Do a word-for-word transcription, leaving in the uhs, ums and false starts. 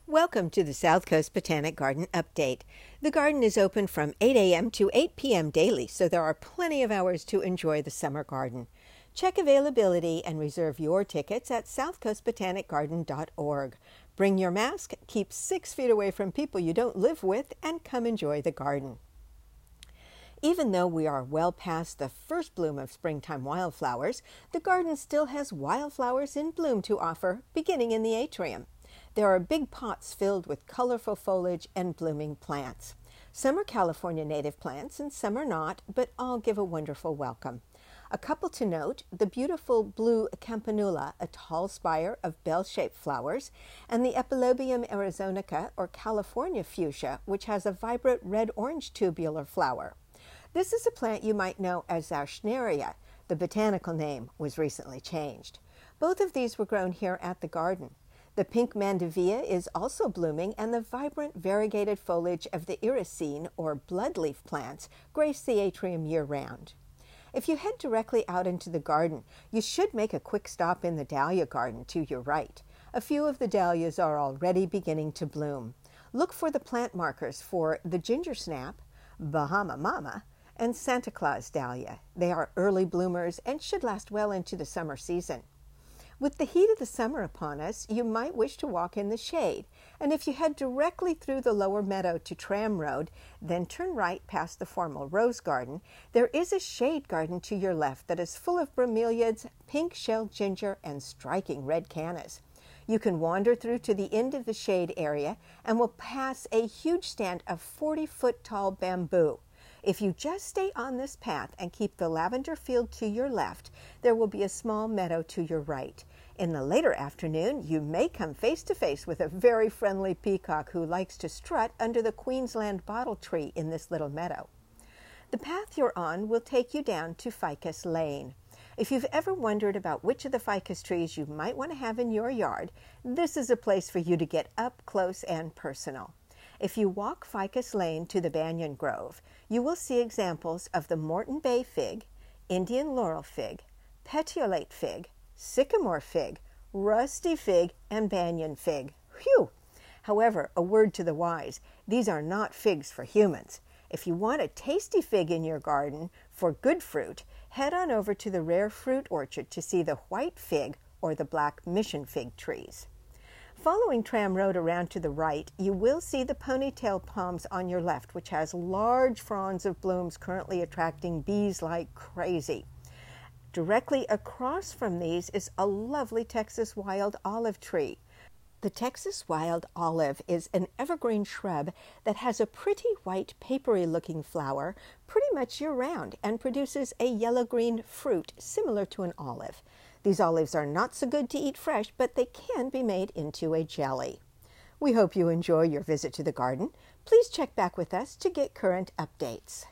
Welcome to the South Coast Botanic Garden Update. The garden is open from eight a m to eight p m daily, so there are plenty of hours to enjoy the summer garden. Check availability and reserve your tickets at south coast botanic garden dot org. Bring your mask, keep six feet away from people you don't live with, and come enjoy the garden. Even though we are well past the first bloom of springtime wildflowers, the garden still has wildflowers in bloom to offer, beginning in the atrium. There are big pots filled with colorful foliage and blooming plants. Some are California native plants and some are not, but all give a wonderful welcome. A couple to note, the beautiful blue campanula, a tall spire of bell-shaped flowers, and the Epilobium arizonica, or California fuchsia, which has a vibrant red-orange tubular flower. This is a plant you might know as Zauschneria. The botanical name was recently changed. Both of these were grown here at the garden. The pink mandevilla is also blooming, and the vibrant variegated foliage of the irisine, or bloodleaf plants, grace the atrium year-round. If you head directly out into the garden, you should make a quick stop in the dahlia garden to your right. A few of the dahlias are already beginning to bloom. Look for the plant markers for the ginger snap, Bahama Mama, and Santa Claus dahlia. They are early bloomers and should last well into the summer season. With the heat of the summer upon us, you might wish to walk in the shade, and if you head directly through the lower meadow to Tram Road, then turn right past the formal rose garden, there is a shade garden to your left that is full of bromeliads, pink-shelled ginger, and striking red cannas. You can wander through to the end of the shade area and will pass a huge stand of forty-foot-tall bamboo. If you just stay on this path and keep the lavender field to your left, there will be a small meadow to your right. In the later afternoon, you may come face to face with a very friendly peacock who likes to strut under the Queensland bottle tree in this little meadow. The path you're on will take you down to Ficus Lane. If you've ever wondered about which of the ficus trees you might want to have in your yard, this is a place for you to get up close and personal. If you walk Ficus Lane to the Banyan Grove, you will see examples of the Moreton Bay fig, Indian laurel fig, petiolate fig, sycamore fig, rusty fig, and banyan fig. Phew! However, a word to the wise, these are not figs for humans. If you want a tasty fig in your garden for good fruit, head on over to the Rare Fruit Orchard to see the white fig or the black mission fig trees. Following Tram Road around to the right, you will see the ponytail palms on your left, which has large fronds of blooms currently attracting bees like crazy. Directly across from these is a lovely Texas wild olive tree. The Texas wild olive is an evergreen shrub that has a pretty white papery-looking flower pretty much year-round and produces a yellow-green fruit similar to an olive. These olives are not so good to eat fresh, but they can be made into a jelly. We hope you enjoy your visit to the garden. Please check back with us to get current updates.